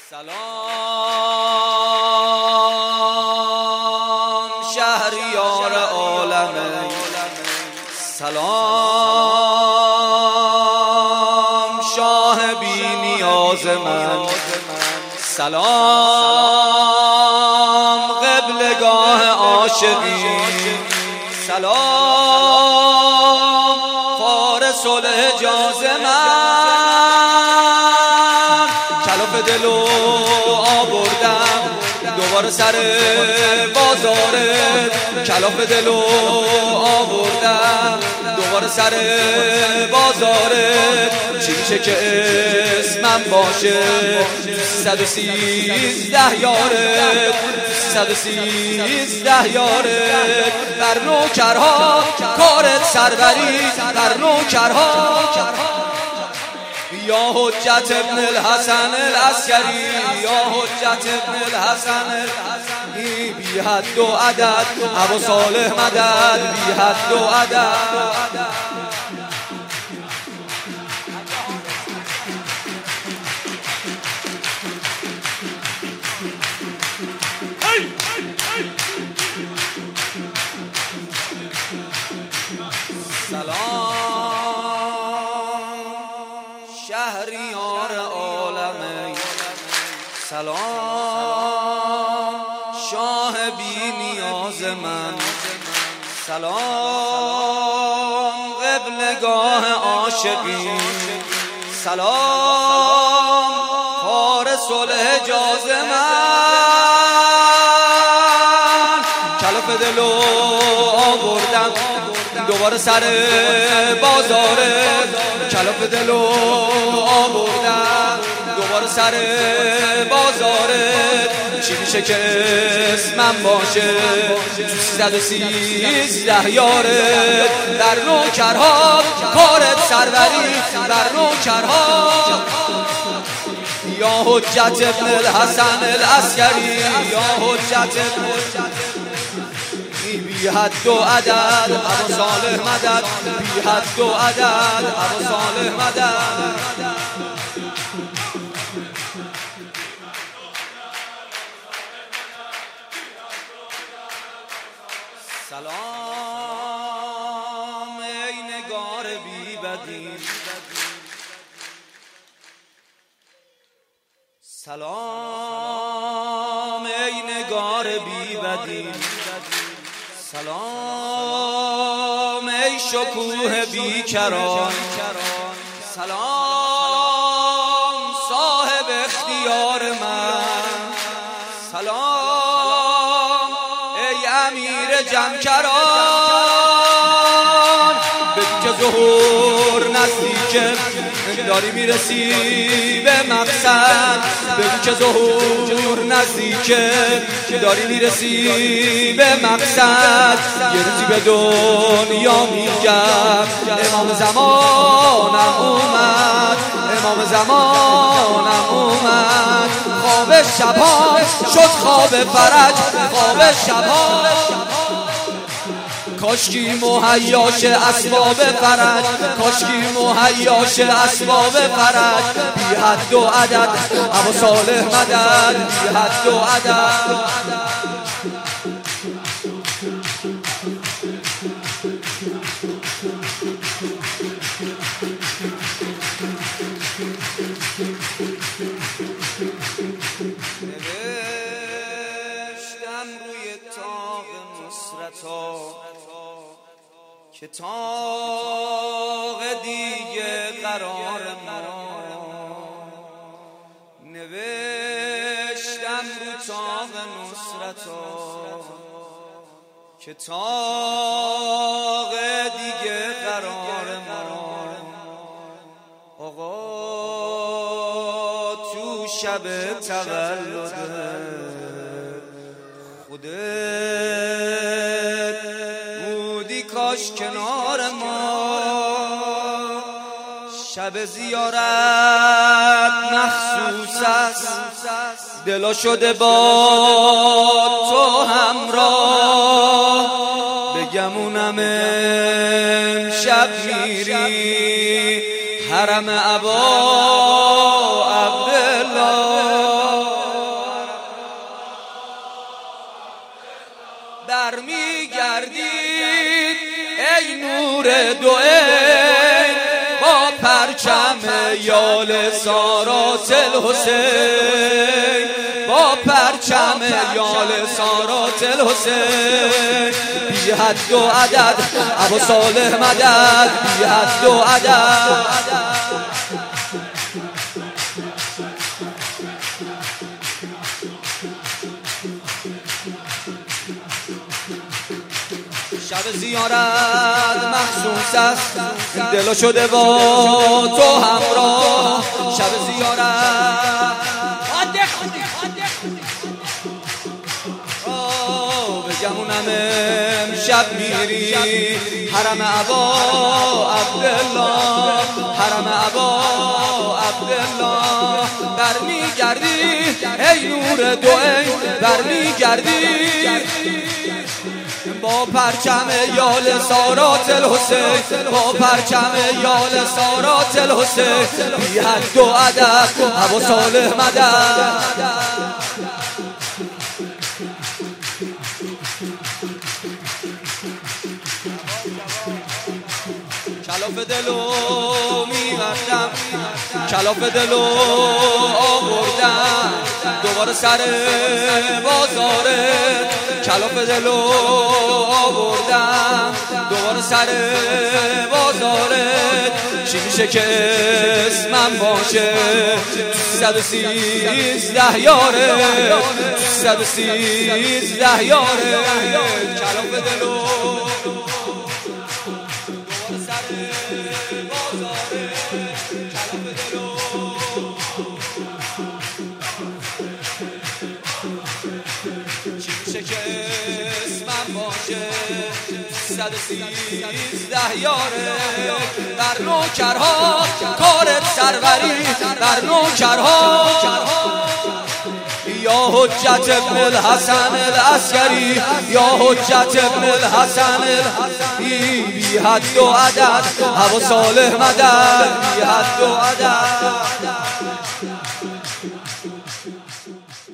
سلام شهریار عالم، سلام شاه بی نیاز من، سلام قبلگاه عاشقین، سلام فارس الحجاز من. کلاف دلو آوردم دوباره سر بازارت، کلاف دلو آوردم دوباره سر بازارت. چی میشه که اسمم باشه 313 یارت، 313 یارت. بر نوکرها کارت سروری، بر نوکرها یا حجت ابن الحسن العسکری، یا حجت ابن الحسن العسکری. بی حد و عدد ابو صالح مدد، بی حد و عدد. سلام شهریار عالم، سلام شاه بی نیاز من، سلام قبلگاه عاشقین، سلام فارس الحجاز من. کلاف دلو آوردم دوباره سر بازارت، کلاف دلو آوردم دوباره سر بازارت. چی میشه که اسمم باشه 313 یارت. در نوکرها کارت سروری، بر نوکرها یا حجت ابن الحسن العسکری، یا حجت ابن بی حد و عدد ابو صالح مدد، بی حد و عدد ابو صالح مدد. سلام ای نگار بی بدین، سلام ای نگار بی بدین، سلام ای شکوه بیکران، سلام صاحب اختیار من، سلام ای امیر جمکران. بگو که ظهور نزدیکه داری میرسی به مقصد، بگو که ظهور نزدیکه داری میرسی به مقصد. یه روزی به دنیا میگم امام زمانم اومد، امام زمانم اومد. خواب شبها شد خواب فرج، خواب شبها کاشکی مهیاش اسباب فرج، کاشکی مهیاش اسباب فرج. بی حد و عدد ابو صالح مدد، بی حد و عدد. نوشتم روی طاق نصرتا که طاق دیگه قرار ما. نوشتم رو طاق نصرتا که طاق دیگه قرار ما. آقا تو شب تولد خودت بودی کاش کنار ما. شب زیارت مخصوص است، دلا شده با تو همراه. بگمونم امشب میری حرم ابا عبدالله. دوئین با پرچم یال سارات الحسین، با پرچم یال سارات الحسین، بی حد و عدد ابو صالح مدد، بی حد و عدد. شب زیارت مخصوص است، دل شده با تو همراه. شب زیارت بگمونم امشب میری حرم ابا عبدالله، حرم ابا عبدالله. برمیگردی ای نور دوئین، برمیگردی با پرچم یال سارات الحسین، با پرچم یال سارات الحسین، بی حد و عدد ابو صالح مدد. کلاف دلو میبردم، کلاف دلو آوردم دوباره سر بازاره، کلاف دلو آوردم دوباره سر بازاره. چی میشه که اسمم باشه 113 یاره، 113 یاره. کلاف دلو چی میشه که اسمم باشه 113 یاره. بر نوکرها کارت سروری، بر نوکرها یا حجت ابن الحسن العسکری، یا حجت ابن الحسن بی حد و عدد ابو صالح مدد، بی حد و عدد.